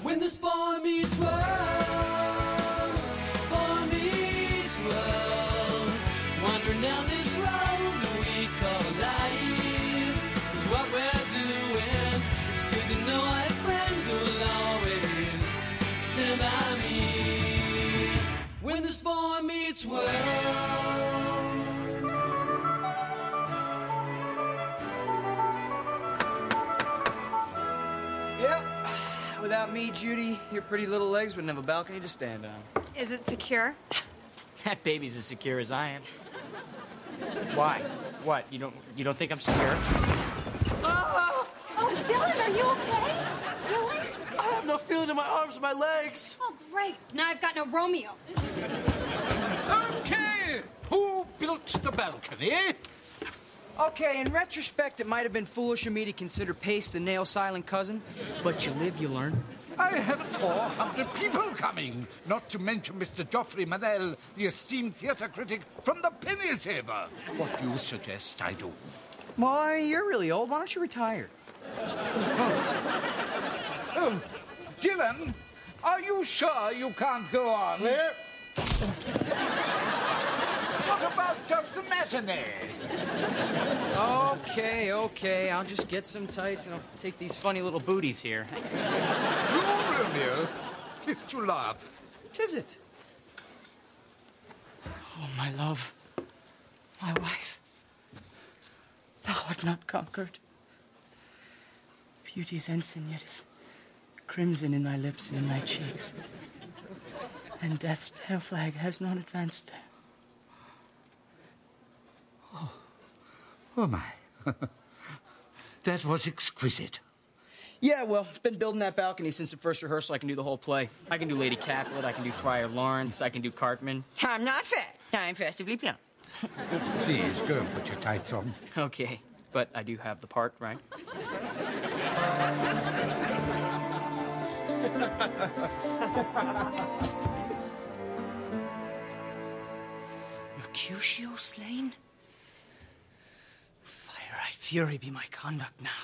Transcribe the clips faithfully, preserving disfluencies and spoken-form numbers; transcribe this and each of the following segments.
When this boy meets world, boy meets world, wandering down this road that we call life is what we're doing. It's good to know I have friends who will always stand by me. When this boy meets world. Yep. Without me, Judy, your pretty little legs wouldn't have a balcony to stand on. Is it secure? That baby's as secure as I am. Why? What? You don't you don't think I'm secure? Oh, Dylan, are you okay? Dylan? I have no feeling in my arms or my legs. Oh, great. Now I've got no Romeo. Okay, who built the balcony? Okay, in retrospect, it might have been foolish of me to consider Pace the nail-silent cousin, but you live, you learn. I had four hundred people coming, not to mention Mister Geoffrey Manel, the esteemed theatre critic from the Penny Saver. What do you suggest I do? Well, you're really old. Why don't you retire? Oh, Dylan, are you sure you can't go on? What about just a matinee? Okay, okay. I'll just get some tights and I'll take these funny little booties here. You, Romeo, tis to laugh. Tis it? Oh, my love, my wife, thou art not conquered. Beauty's ensign yet is crimson in thy lips and in thy cheeks, and death's pale flag has not advanced there. Oh, my. That was exquisite. Yeah, well, been building that balcony since the first rehearsal. I can do the whole play. I can do Lady Capulet, I can do Friar Lawrence, I can do Cartman. I'm not fat. I'm festively plump. Please, go and put your tights on. Okay, but I do have the part, right? Mercutio slain? Fire-eyed fury be my conduct now.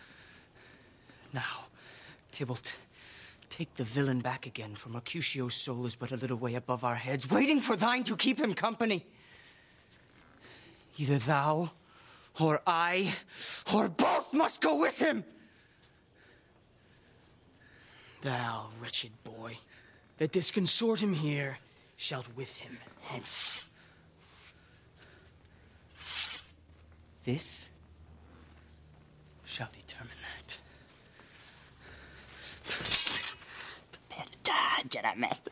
Now, Tybalt, take the villain back again, for Mercutio's soul is but a little way above our heads, waiting for thine to keep him company. Either thou, or I, or both must go with him. Thou, wretched boy, that didst consort him here, shalt with him hence. This shall determine that. Prepare to die, Jedi Master.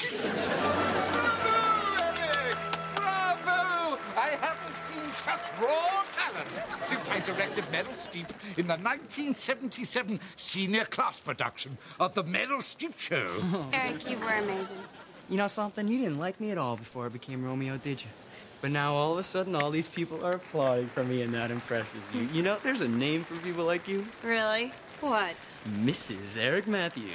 Bravo! I haven't seen such raw talent since I directed Meryl Streep in the nineteen seventy-seven senior class production of The Meryl Streep Show. Eric, you were amazing. You know something? You didn't like me at all before I became Romeo, did you? But now all of a sudden, all these people are applauding for me, and that impresses you. You know, there's a name for people like you. Really? What? Missus Eric Matthews.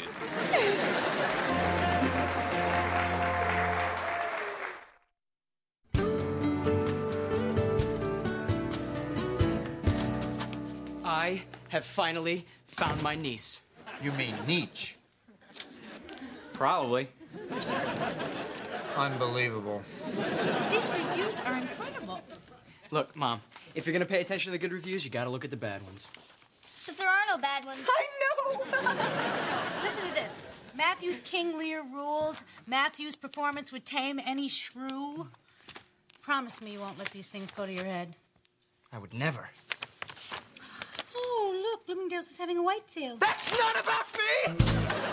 I have finally found my niece. You mean Nietzsche? Probably. Unbelievable. These reviews are incredible. Look, Mom, if you're gonna pay attention to the good reviews, you gotta look at the bad ones. But there are no bad ones. I know! Listen to this. Matthew's King Lear rules. Matthew's performance would tame any shrew. Promise me you won't let these things go to your head. I would never. Oh, look, Bloomingdale's is having a white sale. That's not about me!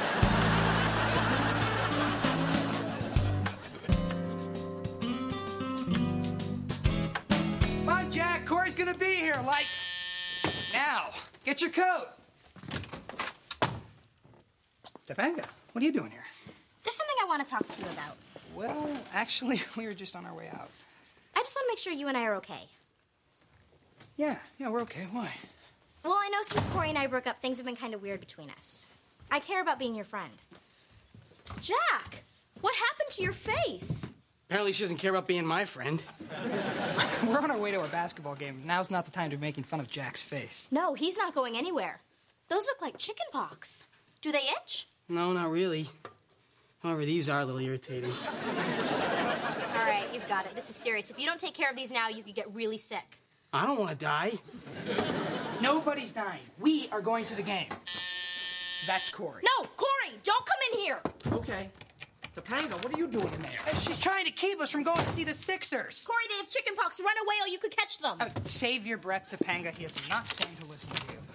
Come on, Jack. Corey's gonna be here, like, now. Get your coat. Topanga, what are you doing here? There's something I want to talk to you about. Well, actually, we were just on our way out. I just want to make sure you and I are okay. Yeah, yeah, we're okay. Why? Well, I know since Corey and I broke up, things have been kind of weird between us. I care about being your friend. Jack, what happened to your face? Apparently she doesn't care about being my friend. We're on our way to a basketball game. Now's not the time to be making fun of Jack's face. No, he's not going anywhere. Those look like chicken pox. Do they itch? No, not really. However, these are a little irritating. All right, you've got it. This is serious. If you don't take care of these now, you could get really sick. I don't want to die. Nobody's dying. We are going to the game. That's Corey. No, Corey, don't come in here. Okay. Topanga, what are you doing in there? She's trying to keep us from going to see the Sixers. Corey, they have chicken pox. Run away or you could catch them. Uh, save your breath, Topanga. He is not going to listen to you.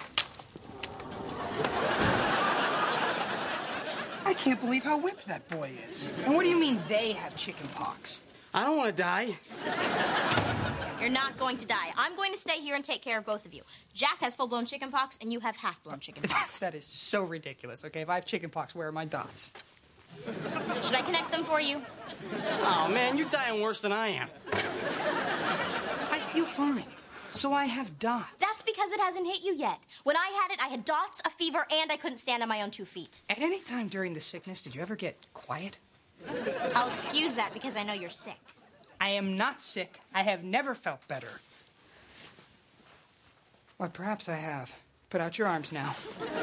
I can't believe how whipped that boy is. And what do you mean they have chicken pox? I don't want to die. You're not going to die. I'm going to stay here and take care of both of you. Jack has full-blown chicken pox, and you have half-blown chicken pox. That is so ridiculous. Okay, if I have chicken pox, where are my dots? Should I connect them for you? Oh, man, you're dying worse than I am. I feel fine. So I have dots. That's because it hasn't hit you yet. When I had it, I had dots, a fever, and I couldn't stand on my own two feet. At any time during the sickness, did you ever get quiet? I'll excuse that because I know you're sick. I am not sick. I have never felt better. Well, perhaps I have. Put out your arms now.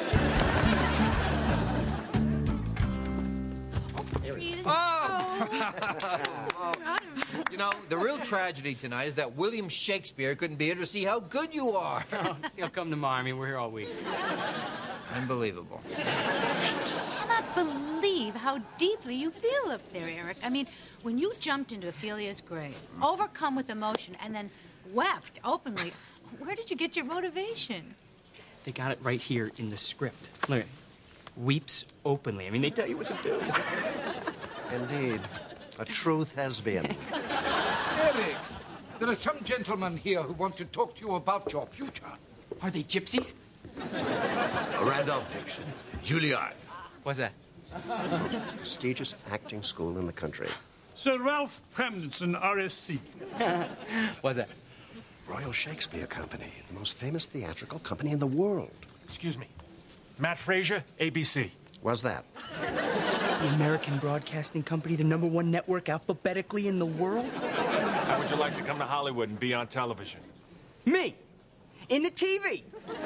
You know, the real tragedy tonight is that William Shakespeare couldn't be here to see how good you are. Oh, he'll come tomorrow. I mean, we're here all week. Unbelievable. I cannot believe how deeply you feel up there, Eric. I mean, when you jumped into Ophelia's grave, overcome with emotion, and then wept openly, where did you get your motivation? They got it right here in the script. Look at it. Weeps openly. I mean, they tell you what to do. Indeed. A truth has been. Eric, there are some gentlemen here who want to talk to you about your future. Are they gypsies? Randolph Dixon. Juilliard. What's that? The most prestigious acting school in the country. Sir Ralph Premnitz, R S C. What's that? Royal Shakespeare Company, the most famous theatrical company in the world. Excuse me. Matt Frazier, A B C. What's that? The American Broadcasting Company, the number one network alphabetically in the world? How would you like to come to Hollywood and be on television? Me! In the T V!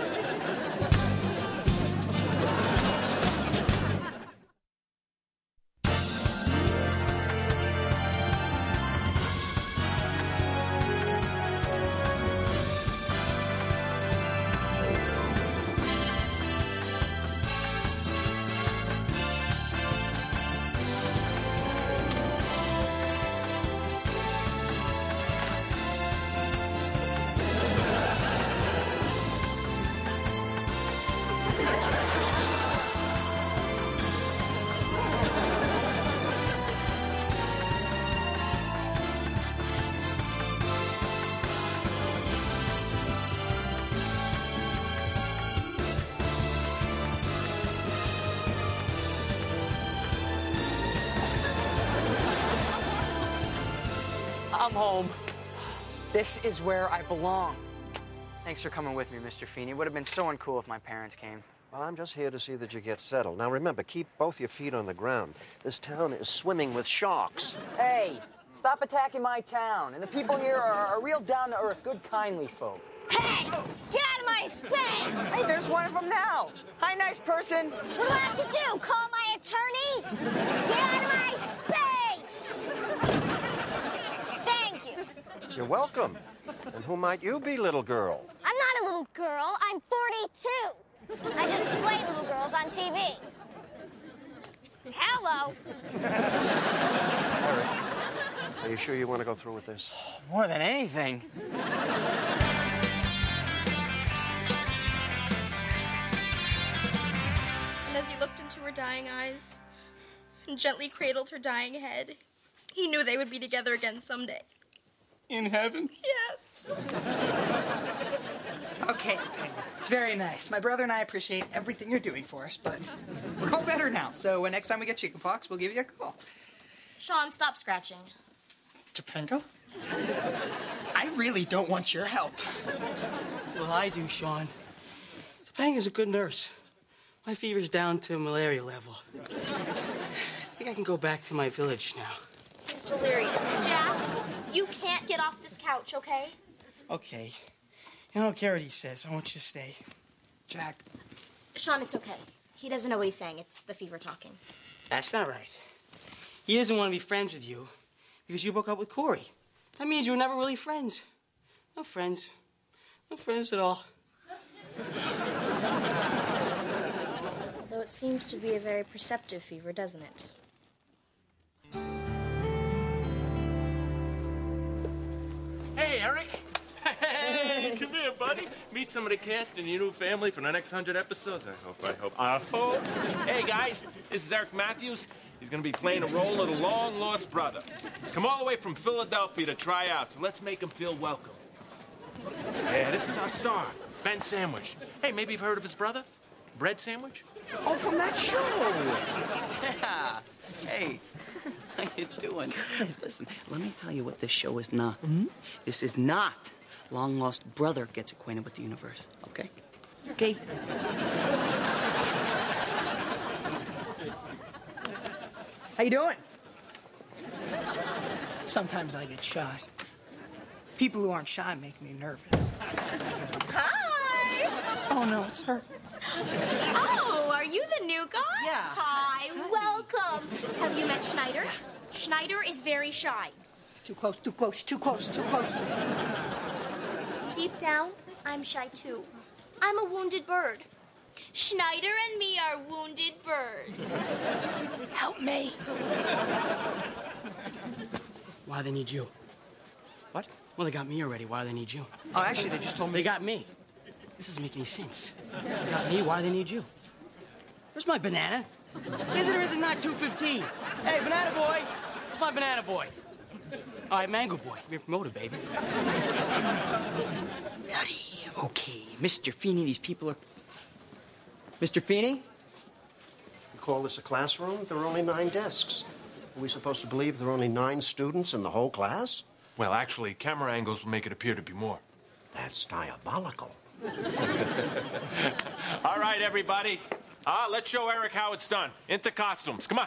I'm home. This is where I belong. Thanks for coming with me, Mister Feeney. It would have been so uncool if my parents came. Well, I'm just here to see that you get settled. Now, remember, keep both your feet on the ground. This town is swimming with sharks. Hey, stop attacking my town. And the people here are, are real down-to-earth, good, kindly folk. Hey! Get out of my space! Hey, there's one of them now. Hi, nice person. What do I have to do? Call my attorney? Get out of my space! Thank you. You're welcome. And who might you be, little girl? I'm not a little girl. I'm forty-two. I just play little girls on T V. Hello. Eric, are you sure you want to go through with this? More than anything. And as he looked into her dying eyes and gently cradled her dying head, he knew they would be together again someday. In heaven? Yes. Okay, Topanga. It's very nice. My brother and I appreciate everything you're doing for us, but we're all better now. So uh, next time we get chickenpox, we'll give you a call. Sean, stop scratching. Topanga? I really don't want your help. Well, I do, Sean. Topanga's a good nurse. My fever's down to malaria level. I think I can go back to my village now. He's delirious. Jack, you can't get off this couch, okay? Okay. I don't care what he says. I want you to stay. Jack. Sean, it's okay. He doesn't know what he's saying. It's the fever talking. That's not right. He doesn't want to be friends with you because you broke up with Corey. That means you were never really friends. No friends. No friends at all. Though it seems to be a very perceptive fever, doesn't it? Hey, Eric. Hey, come here, buddy. Meet some of the cast in your new family for the next hundred episodes. I hope, I hope, I hope. Hey, guys, this is Eric Matthews. He's going to be playing the role of the long-lost brother. He's come all the way from Philadelphia to try out, so let's make him feel welcome. Yeah, this is our star, Ben Sandwich. Hey, maybe you've heard of his brother? Bread Sandwich? Oh, from that show. Yeah. Hey, how you doing? Listen, let me tell you what this show is not. Mm-hmm. This is not Long Lost Brother Gets Acquainted with the Universe, okay? Okay. How you doing? Sometimes I get shy. People who aren't shy make me nervous. Hi! Oh, no, it's her. Oh, are you the new guy? Yeah. Hi, welcome. Have you met Schneider? Schneider is very shy. Too close, too close, too close, too close. Deep down, I'm shy too. I'm a wounded bird. Schneider and me are wounded birds. Help me. Why do they need you? What? Well, they got me already. Why do they need you? Oh, actually, they just told me. They got me. This doesn't make any sense. They got me. Why do they need you? Where's my banana? Is it or is it not two fifteen? Hey, banana boy. Where's my banana boy? All right, mango boy. You're promoted, baby. Howdy. Okay, Mister Feeney, these people are... Mister Feeney? You call this a classroom? There are only nine desks. Are we supposed to believe there are only nine students in the whole class? Well, actually, camera angles will make it appear to be more. That's diabolical. All right, everybody. Uh, let's show Eric how it's done. Into costumes. Come on.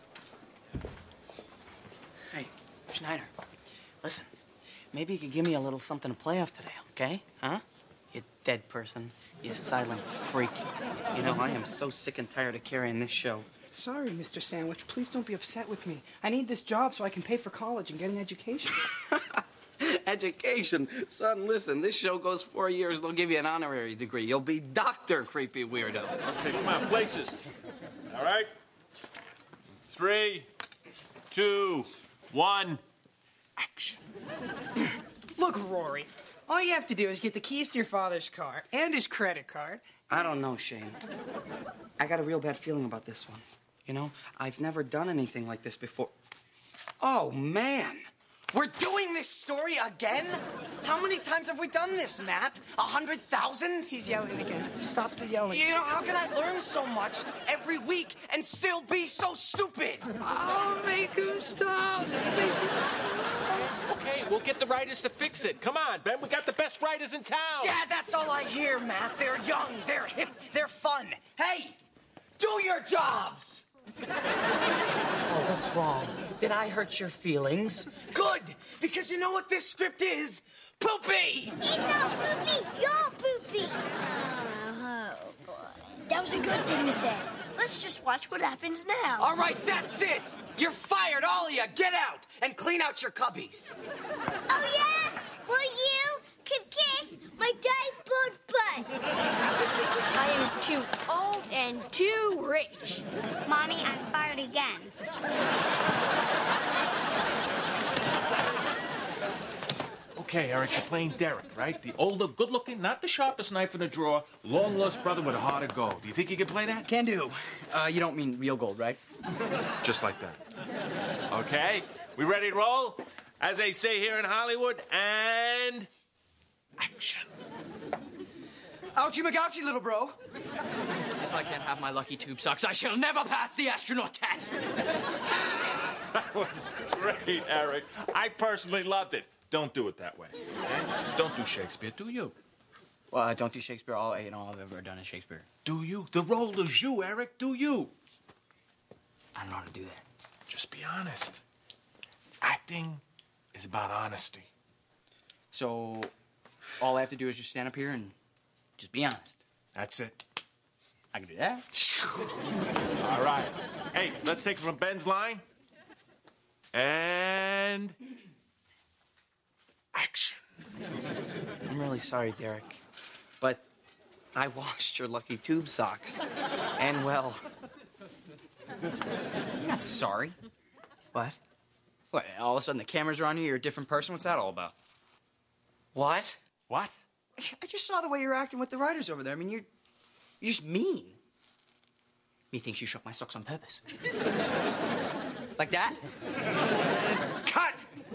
Hey, Schneider, listen. Maybe you could give me a little something to play off today, okay? Huh? You dead person. You silent freak. You know, I am so sick and tired of carrying this show. Sorry, Mister Sandwich. Please don't be upset with me. I need this job so I can pay for college and get an education. Education? Son, listen, this show goes four years. They'll give you an honorary degree. You'll be Doctor Creepy Weirdo. Okay, come on, places. All right? Three, two, one, action. Look, Rory, all you have to do is get the keys to your father's car and his credit card. I don't know, Shane. I got a real bad feeling about this one. You know, I've never done anything like this before. Oh, man. We're doing this story again? How many times have we done this, Matt? A hundred thousand? He's yelling again. Stop the yelling. You know, how can I learn so much every week and still be so stupid? I'll make him stop. Make him stop. Okay, we'll get the writers to fix it. Come on, Ben. We got the best writers in town. Yeah, that's all I hear, Matt. They're young, they're hip, they're fun. Hey, do your jobs! Oh, what's wrong? Did I hurt your feelings? Good, because you know what this script is? Poopy! He's not poopy. You're poopy. Oh, boy. That was a good thing to say. Let's just watch what happens now. All right, that's it. You're fired, all of you. Get out and clean out your cubbies. Oh, yeah? Well, you could kiss my diapered butt. I am too old and too rich. Mommy, I'm fired again. Okay, Eric, you're playing Derek, right? The older, good-looking, not the sharpest knife in the drawer, long-lost brother with a heart of gold. Do you think you can play that? Can do. Uh, you don't mean real gold, right? Just like that. Okay, we ready to roll? As they say here in Hollywood, and... action. Ouchie McOuchie, little bro. If I can't have my lucky tube socks, I shall never pass the astronaut test. That was great, Eric. I personally loved it. Don't do it that way. Okay? Don't do Shakespeare, do you? Well, I don't do Shakespeare. All you know, all I've ever done is Shakespeare. Do you? The role is you, Eric. Do you? I don't know how to do that. Just be honest. Acting is about honesty. So, all I have to do is just stand up here and just be honest. That's it. I can do that. All right. Hey, let's take it from Ben's line. And action. I'm really sorry, Derek, but I washed your lucky tube socks. And, well... You're not sorry. What? What, all of a sudden the cameras are on you, you're a different person? What's that all about? What? What? I just saw the way you're acting with the writers over there. I mean, you're, you're just mean. Methinks you shook my socks on purpose. Like that? Cut!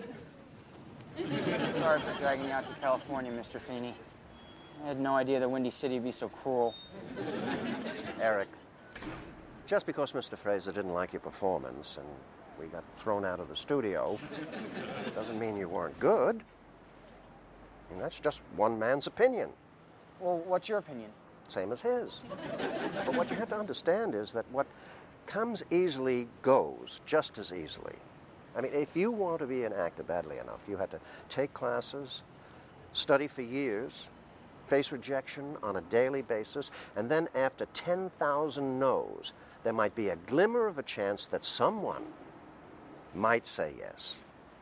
Sorry for dragging you out to California, Mister Feeney. I had no idea that Windy City would be so cruel. Eric, just because Mister Fraser didn't like your performance and we got thrown out of the studio doesn't mean you weren't good. I mean, that's just one man's opinion. Well, what's your opinion? Same as his. But what you have to understand is that what comes easily goes just as easily. I mean, if you want to be an actor badly enough, you had to take classes, study for years, face rejection on a daily basis, and then after ten thousand no's, there might be a glimmer of a chance that someone might say yes.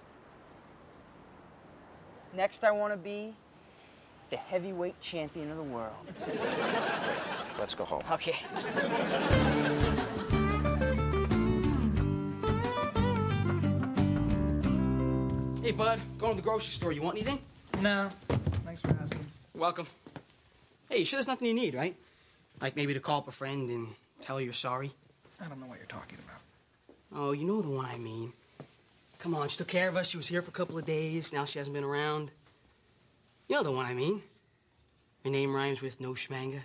Next, I want to be the heavyweight champion of the world. Let's go home. Okay. Hey, bud, going to the grocery store. You want anything? No. Thanks for asking. You're welcome. Hey, you sure there's nothing you need, right? Like maybe to call up a friend and tell her you're sorry? I don't know what you're talking about. Oh, you know the one I mean. Come on, she took care of us. She was here for a couple of days. Now she hasn't been around. You know the one I mean. Her name rhymes with no schmanga.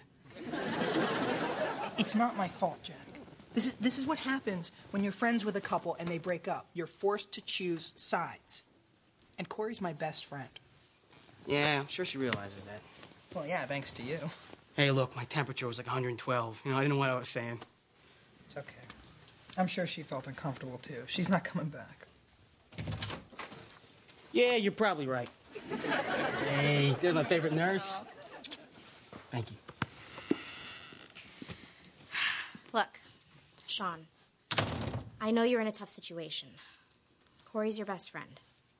It's not my fault, Jack. This is, this is what happens when you're friends with a couple and they break up. You're forced to choose sides. And Corey's my best friend. Yeah, I'm sure she realizes that. Well, yeah, thanks to you. Hey, look, my temperature was like one hundred twelve. You know, I didn't know what I was saying. It's okay. I'm sure she felt uncomfortable, too. She's not coming back. Yeah, you're probably right. Hey, there's my favorite nurse. Thank you. Look, Sean, I know you're in a tough situation. Corey's your best friend.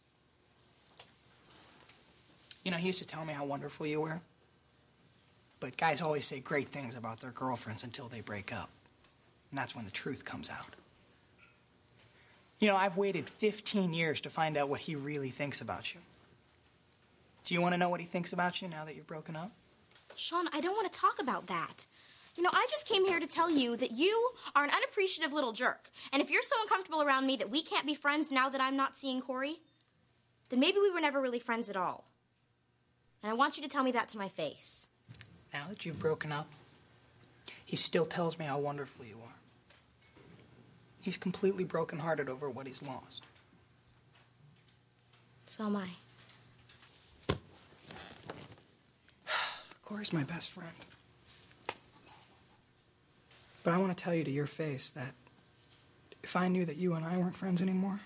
You know, he used to tell me how wonderful you were. But guys always say great things about their girlfriends until they break up. And that's when the truth comes out. You know, I've waited fifteen years to find out what he really thinks about you. Do you want to know what he thinks about you now that you've broken up? Sean, I don't want to talk about that. You know, I just came here to tell you that you are an unappreciative little jerk. And if you're so uncomfortable around me that we can't be friends now that I'm not seeing Corey, then maybe we were never really friends at all. And I want you to tell me that to my face. Now that you've broken up, he still tells me how wonderful you are. He's completely brokenhearted over what he's lost. So am I. Corey's my best friend. But I want to tell you to your face that if I knew that you and I weren't friends anymore,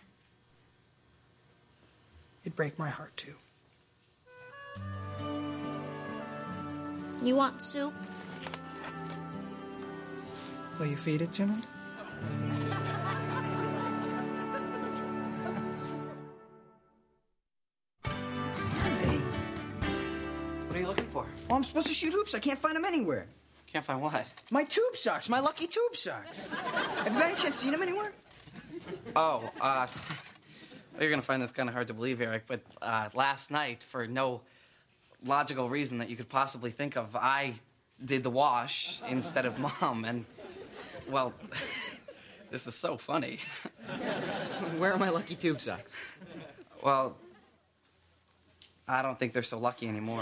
it'd break my heart too. You want soup? Will you feed it to me? What are you looking for? Well, I'm supposed to shoot hoops. I can't find them anywhere. Can't find what? My tube socks. My lucky tube socks. Have you by any chance seen them anywhere? Oh, uh, you're gonna find this kind of hard to believe, Eric, but uh, last night, for no logical reason that you could possibly think of, I did the wash instead of Mom, and, well, this is so funny. Where are my lucky tube socks? Well, I don't think they're so lucky anymore.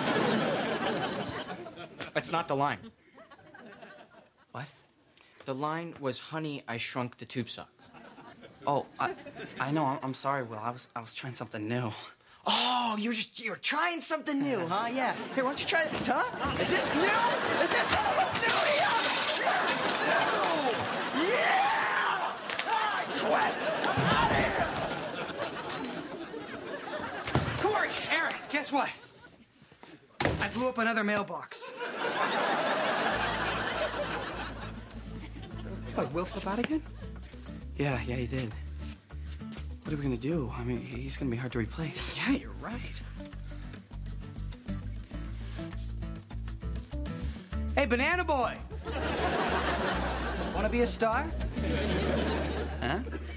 That's not the line. What? The line was, honey, I shrunk the tube socks. Oh, I, I know. I'm, I'm sorry, Will. I was, I was trying something new. Oh, you're just, you're trying something new, huh? Yeah. Here, why don't you try this, huh? Is this new? Is this all new here? New! Yeah! Ah, twit! I'm out of here! Corey, Eric, guess what? I blew up another mailbox. What, Will flip out again? Yeah, yeah, he did. What are we gonna do? I mean, he's gonna be hard to replace. Yeah, you're right. Hey, Banana Boy! Wanna be a star? Huh?